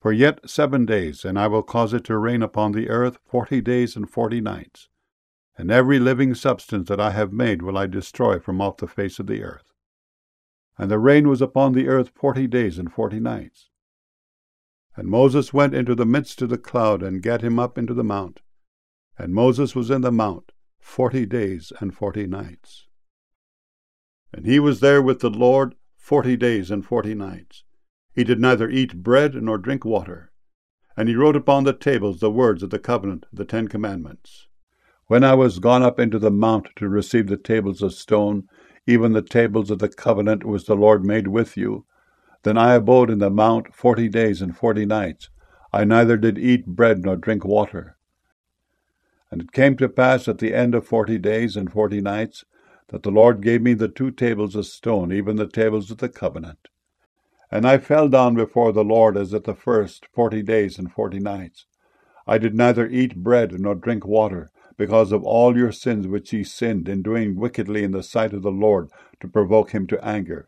For yet 7 days, and I will cause it to rain upon the earth 40 days and 40 nights. And every living substance that I have made will I destroy from off the face of the earth. And the rain was upon the earth 40 days and 40 nights. And Moses went into the midst of the cloud, and gat him up into the mount. And Moses was in the mount 40 days and 40 nights. And he was there with the Lord 40 days and 40 nights. He did neither eat bread nor drink water. And he wrote upon the tables the words of the covenant, the 10 commandments. When I was gone up into the mount to receive the tables of stone, even the tables of the covenant which the Lord made with you, then I abode in the mount 40 days and 40 nights. I neither did eat bread nor drink water. And it came to pass at the end of 40 days and 40 nights, that the Lord gave me the 2 tables of stone, even the tables of the covenant. And I fell down before the Lord as at the first 40 days and 40 nights. I did neither eat bread nor drink water, because of all your sins which ye sinned in doing wickedly in the sight of the Lord, to provoke him to anger.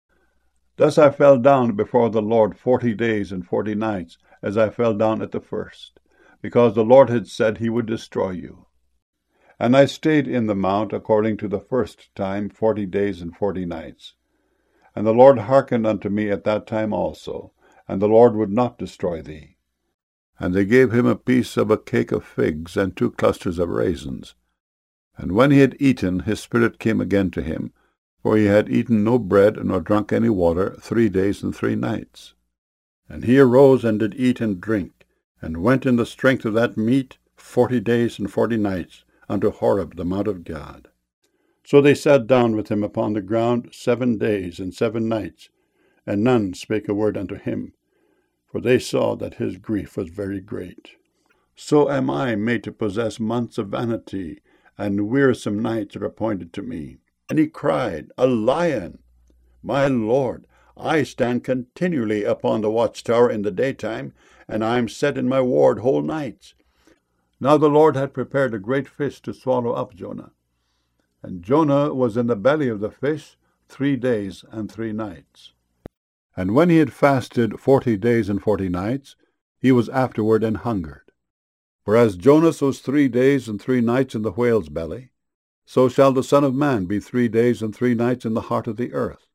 Thus I fell down before the Lord 40 days and 40 nights, as I fell down at the first, because the Lord had said he would destroy you. And I stayed in the mount according to the first time 40 days and 40 nights. And the Lord hearkened unto me at that time also, and the Lord would not destroy thee. And they gave him a piece of a cake of figs, and 2 clusters of raisins. And when he had eaten, his spirit came again to him, for he had eaten no bread, nor drunk any water 3 days and 3 nights. And he arose and did eat and drink, and went in the strength of that meat 40 days and 40 nights, unto Horeb the mount of God. So they sat down with him upon the ground 7 days and 7 nights, and none spake a word unto him, for they saw that his grief was very great. So am I made to possess months of vanity, and wearisome nights are appointed to me. And he cried, A lion! My Lord, I stand continually upon the watchtower in the daytime, and I am set in my ward whole nights. Now the Lord had prepared a great fish to swallow up Jonah. And Jonah was in the belly of the fish 3 days and 3 nights. And when he had fasted 40 days and 40 nights, he was afterward an hungered. For as Jonas was 3 days and 3 nights in the whale's belly, so shall the Son of Man be 3 days and 3 nights in the heart of the earth.